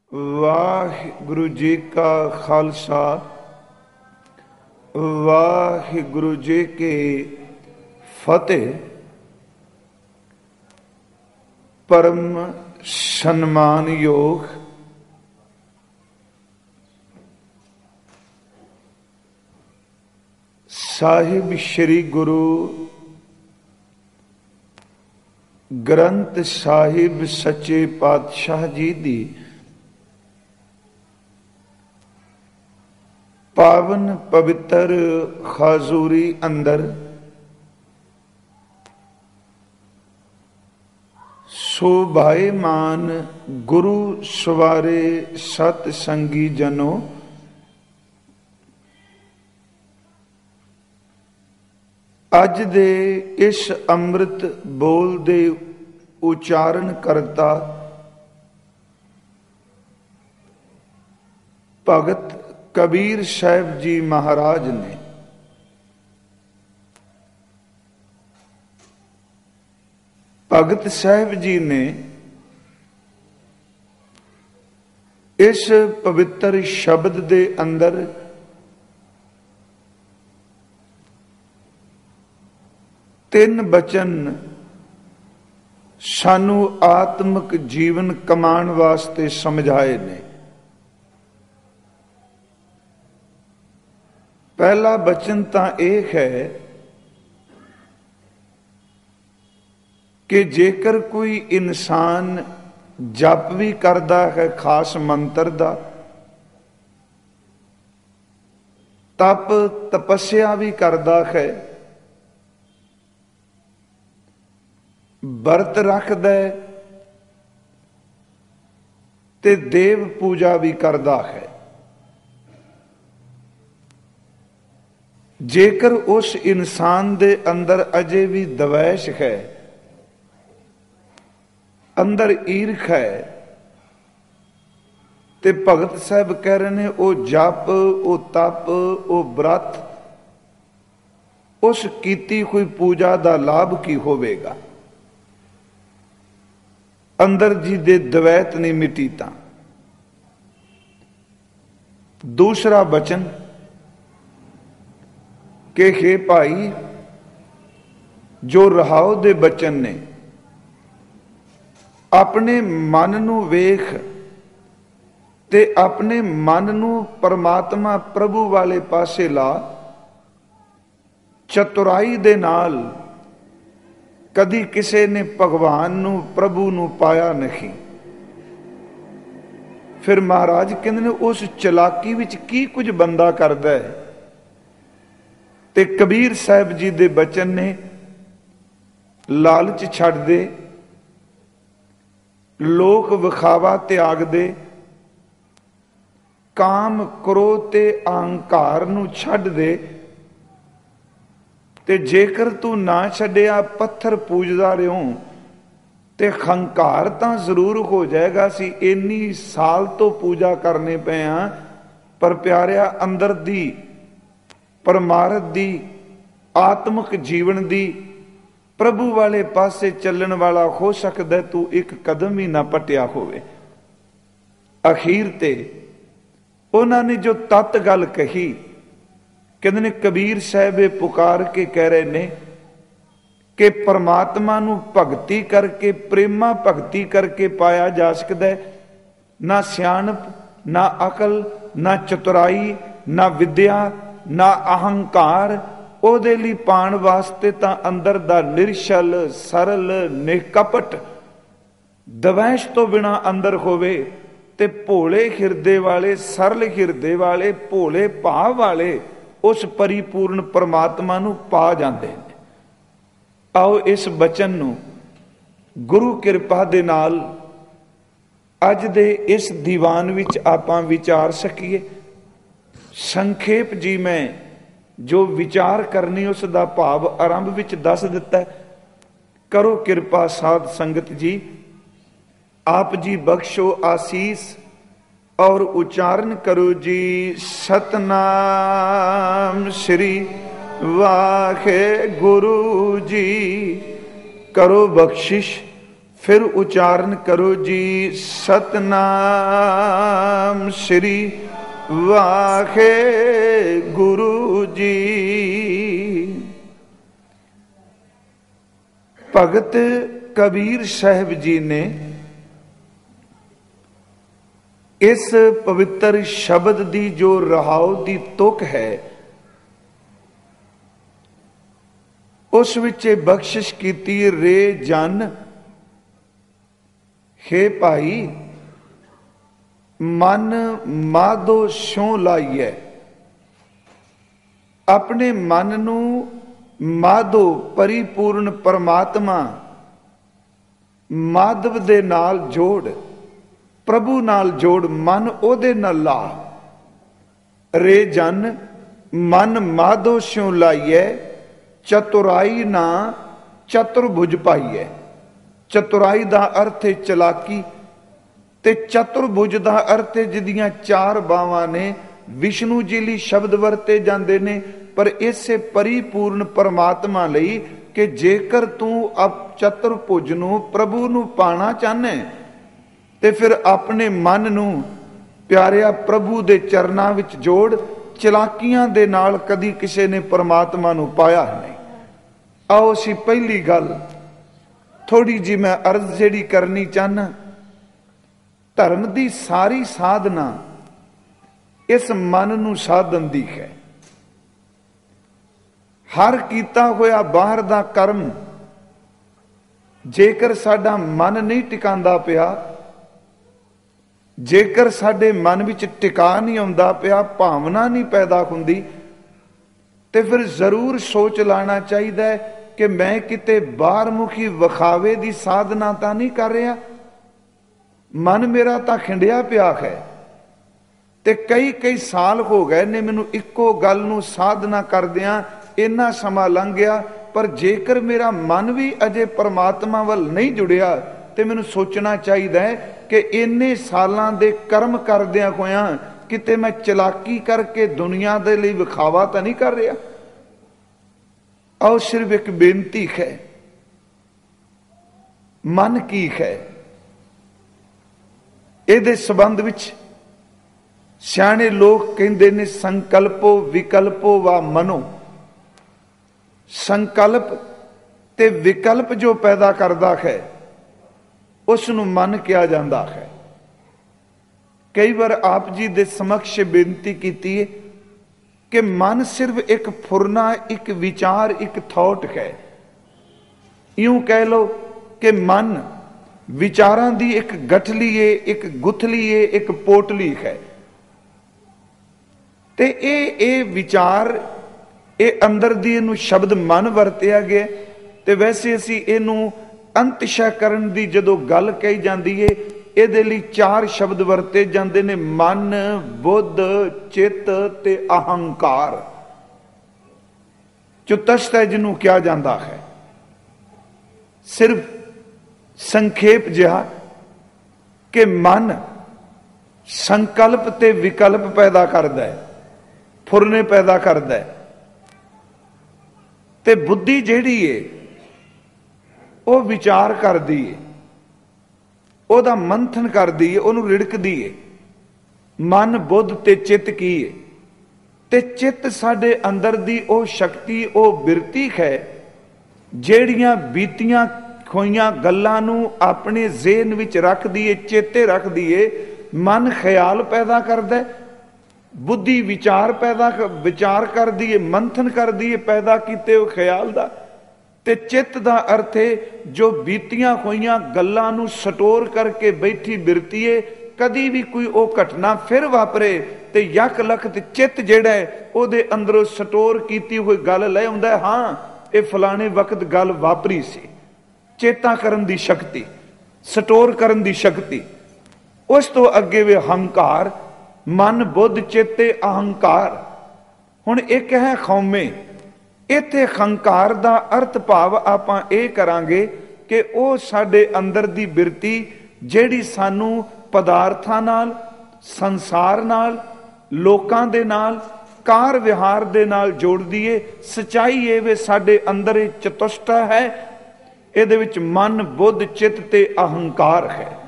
ਵਾਹਿਗੁਰੂ ਜੀ ਕਾ ਖਾਲਸਾ ਵਾਹਿਗੁਰੂ ਜੀ ਕੀ ਫਤਿਹ। ਪਰਮ ਸਨਮਾਨਯੋਗ ਸਾਹਿਬ ਸ੍ਰੀ ਗੁਰੂ ਗ੍ਰੰਥ ਸਾਹਿਬ ਸੱਚੇ ਪਾਤਸ਼ਾਹ ਜੀ ਦੀ ਪਾਵਨ ਪਵਿੱਤਰ ਹਜ਼ੂਰੀ ਅੰਦਰ ਸੋਭਾਏਮਾਨ ਗੁਰੂ ਸਵਾਰੇ ਸਤ ਸੰਗੀ ਜਨੋ, ਅੱਜ ਦੇ ਇਸ ਅੰਮ੍ਰਿਤ ਬੋਲ ਦੇ ਉਚਾਰਨ ਕਰਤਾ ਭਗਤ ਕਬੀਰ ਸਾਹਿਬ ਜੀ ਮਹਾਰਾਜ ਨੇ। ਭਗਤ ਸਾਹਿਬ ਜੀ ਨੇ ਇਸ ਪਵਿੱਤਰ ਸ਼ਬਦ ਦੇ ਅੰਦਰ ਤਿੰਨ ਬਚਨ ਸਾਨੂੰ ਆਤਮਿਕ ਜੀਵਨ ਕਮਾਉਣ ਵਾਸਤੇ ਸਮਝਾਏ ਨੇ। ਪਹਿਲਾ ਬਚਨ ਤਾਂ ਇਹ ਹੈ ਕਿ ਜੇਕਰ ਕੋਈ ਇਨਸਾਨ ਜਪ ਵੀ ਕਰਦਾ ਹੈ ਖਾਸ ਮੰਤਰ ਦਾ, ਤਪ ਤਪੱਸਿਆ ਵੀ ਕਰਦਾ ਹੈ, ਵਰਤ ਰੱਖਦਾ ਤੇ ਦੇਵ ਪੂਜਾ ਵੀ ਕਰਦਾ ਹੈ, ਜੇਕਰ ਉਸ ਇਨਸਾਨ ਦੇ ਅੰਦਰ ਅਜੇ ਵੀ ਦਵੈਸ਼ ਹੈ, ਅੰਦਰ ਈਰਖ ਹੈ, ਤੇ ਭਗਤ ਸਾਹਿਬ ਕਹਿ ਰਹੇ ਨੇ ਉਹ ਜਪ, ਉਹ ਤਪ, ਉਹ ਬ੍ਰਤ, ਉਸ ਕੀਤੀ ਹੋਈ ਪੂਜਾ ਦਾ ਲਾਭ ਕੀ ਹੋਵੇਗਾ? ਅੰਦਰ ਜੀ ਦੇ ਦਵੈਤ ਨਹੀਂ ਮਿਟੀ ਤਾਂ। ਦੂਸਰਾ ਬਚਨ ਕਿ ਹੇ ਭਾਈ, ਜੋ ਰਹਾਉ ਦੇ ਬਚਨ ਨੇ, ਆਪਣੇ ਮਨ ਨੂੰ ਵੇਖ ਤੇ ਆਪਣੇ ਮਨ ਨੂੰ ਪਰਮਾਤਮਾ ਪ੍ਰਭੂ ਵਾਲੇ ਪਾਸੇ ਲਾ। ਚਤੁਰਾਈ ਦੇ ਨਾਲ ਕਦੀ ਕਿਸੇ ਨੇ ਭਗਵਾਨ ਨੂੰ ਪ੍ਰਭੂ ਨੂੰ ਪਾਇਆ ਨਹੀਂ। ਫਿਰ ਮਹਾਰਾਜ ਕਹਿੰਦੇ ਨੇ ਉਸ ਚਲਾਕੀ ਵਿੱਚ ਕੀ ਕੁਝ ਬੰਦਾ ਕਰਦਾ ਹੈ। ਤੇ ਕਬੀਰ ਸਾਹਿਬ ਜੀ ਦੇ ਬਚਨ ਨੇ, ਲਾਲਚ ਛੱਡ ਦੇ, ਲੋਕ ਵਿਖਾਵਾ ਤਿਆਗ ਦੇ, ਕਾਮ ਕ੍ਰੋਧ ਤੇ ਅਹੰਕਾਰ ਨੂੰ ਛੱਡ ਦੇ, ਤੇ ਜੇਕਰ ਤੂੰ ਨਾ ਛੱਡਿਆ, ਪੱਥਰ ਪੂਜਦਾ ਰਿਓ ਤੇ ਹੰਕਾਰ ਤਾਂ ਜ਼ਰੂਰ ਹੋ ਜਾਏਗਾ। ਸੀ ਇੰਨੀ ਸਾਲ ਤੋਂ ਪੂਜਾ ਕਰਨੇ ਪਏ ਆ, ਪਰ ਪਿਆਰਿਆ ਅੰਦਰ ਦੀ ਪਰਮਾਰਥ ਦੀ ਆਤਮਿਕ ਜੀਵਨ ਦੀ ਪ੍ਰਭੂ ਵਾਲੇ ਪਾਸੇ ਚੱਲਣ ਵਾਲਾ ਹੋ ਸਕਦਾ ਤੂੰ ਇੱਕ ਕਦਮ ਹੀ ਨਾ ਪਟਿਆ ਹੋਵੇ। ਅਖੀਰ ਤੇ ਉਹਨਾਂ ਨੇ ਜੋ ਤਤ ਗੱਲ ਕਹੀ, ਕਹਿੰਦੇ ਨੇ ਕਬੀਰ ਸਾਹਿਬ ਇਹ ਪੁਕਾਰ ਕੇ ਕਹਿ ਰਹੇ ਨੇ ਕਿ ਪਰਮਾਤਮਾ ਨੂੰ ਭਗਤੀ ਕਰਕੇ, ਪ੍ਰੇਮਾ ਭਗਤੀ ਕਰਕੇ ਪਾਇਆ ਜਾ ਸਕਦਾ ਹੈ। ਨਾ ਸਿਆਣਪ, ਨਾ ਅਕਲ, ਨਾ ਚਤੁਰਾਈ, ਨਾ ਵਿਦਿਆ, ਨਾ ਅਹੰਕਾਰ। ਉਹਦੇ ਲਈ ਪਾਣ ਵਾਸਤੇ ਤਾਂ ਅੰਦਰ ਦਾ ਨਿਰਛਲ, ਸਰਲ, ਨਿਕਪਟ, ਦਵੈਸ਼ ਤੋਂ ਬਿਨਾਂ ਅੰਦਰ ਹੋਵੇ ਤੇ ਭੋਲੇ ਹਿਰਦੇ ਵਾਲੇ, ਸਰਲ ਹਿਰਦੇ ਵਾਲੇ, ਭੋਲੇ ਭਾਵ ਵਾਲੇ ਉਸ ਪਰਿਪੂਰਨ ਪਰਮਾਤਮਾ ਨੂੰ ਪਾ ਜਾਂਦੇ ਨੇ। ਆਓ ਇਸ ਬਚਨ ਨੂੰ ਗੁਰੂ ਕਿਰਪਾ ਦੇ ਨਾਲ ਅੱਜ ਦੇ ਇਸ ਦੀਵਾਨ ਵਿੱਚ ਆਪਾਂ ਵਿਚਾਰ ਸਕੀਏ। ਸੰਖੇਪ ਜੀ ਮੈਂ ਜੋ ਵਿਚਾਰ ਕਰਨੀ ਉਸ ਦਾ ਭਾਵ ਆਰੰਭ ਵਿੱਚ ਦੱਸ ਦਿੱਤਾ। ਕਰੋ ਕਿਰਪਾ ਸਾਧ ਸੰਗਤ ਜੀ, ਆਪ ਜੀ ਬਖਸ਼ੋ ਆਸੀਸ और उच्चारण करो जी सतनाम श्री वाहे गुरु जी। करो बख्शिश फिर उच्चारण करो जी सतनाम श्री वाहे गुरु जी। भगत कबीर साहब जी ने इस पवित्र शब्द दी जो रहाओ दी तुक है उस विच बख्शिश कीती रे जन हे भाई मन माधो स्यों लाइए। अपने मन नू माधो परिपूर्ण परमात्मा माधव दे नाल जोड़, प्रभु नाल जोड़, मन ओदे नाल ला। रे जन मन माधो स्यों लाइए चतुराई ना चतुर्भुज पाइए। चतुराई दा अर्थ है चलाकी ते चतुर्भुज दा अर्थ है जिदियां चार बावां ने। विष्णु जी लई शब्द वरते जांदे ने पर इसे परिपूर्ण परमात्मा लई कि जेकर तू अब चतुर्भुज नू प्रभु नू पाना चाहना ते फिर अपने मन नू प्यारिया प्रभु दे चरनां विच जोड़। चलाकियां दे नाल कदी किसी ने परमात्मा नू पाया नहीं। आओ असी पहली गल थोड़ी जी मैं अर्ज जेड़ी करनी चाहना, धर्म दी सारी साधना इस मन नू साधन दी है। हर कीता होया बाहर दा कर्म जेकर साडा मन नहीं टिकांदा पिया, जेकर साडे मन विच टिका नहीं आउंदा पिया, भावना नहीं पैदा हुंदी ते फिर जरूर सोच लाना चाहिए कि मैं किते बाहरमुखी विखावे दी साधना तां नहीं कर रहा। मन मेरा तां खिंडिया पिया है ते कई कई साल हो गए ने मैनू इक्को गल नू साधना करदियां इन्ना समा लंघ गया, पर जेकर मेरा मन भी अजे परमात्मा वल नहीं जुड़िया ते मैनू सोचना चाहिए कि इन्ने सालां दे कर्म करदियां होया किते मैं चलाकी करके दुनिया दे लई विखावा तां नहीं कर रहा। आओ सिर्फ एक बेनती है, मन की है इहदे संबंध विच सियाणे लोग कहंदे ने संकल्पो विकल्पो वा मनो। संकल्प ते विकल्प जो पैदा करता है उसनूं मन कहा जाता है। कई बार आप जी दे समक्ष बेनती कीती है कि मन सिर्फ एक फुरना, एक विचार, एक थॉट है। यूं कह लो कि मन विचारां दी एक गठली है, एक गुथली है, एक पोटली है ते ए विचार ए अंदर दी इनू शब्द मन वरतिया गया ते वैसे असी इनू अंतशय करन दी जदों गल कही जाती है ਇਹਦੇ ਲਈ चार शब्द वरते जाते ने मन, बुद्ध, चित्त ते अहंकार। चुतस्त है जिन्हों कहा जाता है। सिर्फ संखेप जिहा कि मन संकल्प ते विकल्प पैदा करता है, फुरने पैदा करता है ते बुद्धि जिहड़ी है वो विचार करती है, ਉਹਦਾ ਮੰਥਨ ਕਰਦੀ ਏ, ਉਹਨੂੰ ਰਿੜਕਦੀ ਏ। ਮਨ, ਬੁੱਧ ਤੇ ਚਿੱਤ ਕੀ ਏ? ਤੇ ਚਿੱਤ ਸਾਡੇ ਅੰਦਰ ਦੀ ਉਹ ਸ਼ਕਤੀ, ਉਹ ਬਿਰਤੀ ਹੈ ਜਿਹੜੀਆਂ ਬੀਤੀਆਂ ਹੋਈਆਂ ਗੱਲਾਂ ਨੂੰ ਆਪਣੇ ਜ਼ਿਹਨ ਵਿੱਚ ਰੱਖਦੀ ਏ, ਚੇਤੇ ਰੱਖਦੀ ਏ। ਮਨ ਖਿਆਲ ਪੈਦਾ ਕਰਦਾ, ਬੁੱਧੀ ਵਿਚਾਰ ਕਰਦੀ ਏ, ਮੰਥਨ ਕਰਦੀ ਏ ਪੈਦਾ ਕੀਤੇ ਉਹ ਖਿਆਲ ਦਾ। ਤੇ ਚਿੱਤ ਦਾ ਅਰਥ ਹੈ ਜੋ ਬੀਤੀਆਂ ਹੋਈਆਂ ਗੱਲਾਂ ਨੂੰ ਸਟੋਰ ਕਰਕੇ ਬੈਠੀ ਬਿਰਤੀ ਏ। ਕਦੀ ਵੀ ਕੋਈ ਉਹ ਘਟਨਾ ਫਿਰ ਵਾਪਰੇ ਤੇ ਯਕ ਲਖਤ ਚਿੱਤ ਜਿਹੜਾ ਹੈ ਉਹਦੇ ਅੰਦਰੋਂ ਸਟੋਰ ਕੀਤੀ ਹੋਈ ਗੱਲ ਲੈ ਆਉਂਦਾ। ਹਾਂ ਇਹ ਫਲਾਣੇ ਵਕਤ ਗੱਲ ਵਾਪਰੀ ਸੀ। ਚੇਤਾ ਕਰਨ ਦੀ ਸ਼ਕਤੀ, ਸਟੋਰ ਕਰਨ ਦੀ ਸ਼ਕਤੀ। ਉਸ ਤੋਂ ਅੱਗੇ ਵੇ ਹੰਕਾਰ, ਮਨ, ਬੁੱਧ, ਚਿੱਤ ਤੇ ਅਹੰਕਾਰ। ਹੁਣ ਇੱਕ ਹੈ ਖੌਮੇ। इत्थे हंकार दा अर्थ भाव आपां इह करांगे कि वह साडे अंदर दी बिरती जिहड़ी सानू पदार्थां नाल, संसार नाल, लोकां दे नाल, कार विहार दे नाल जोड़दी है। सच्चाई ये वे साडे अंदर चतुष्टा है। ਇਹਦੇ ਵਿੱਚ ਮਨ, ਬੁੱਧ, ਚਿੱਤ ਤੇ ਅਹੰਕਾਰ ਹੈ।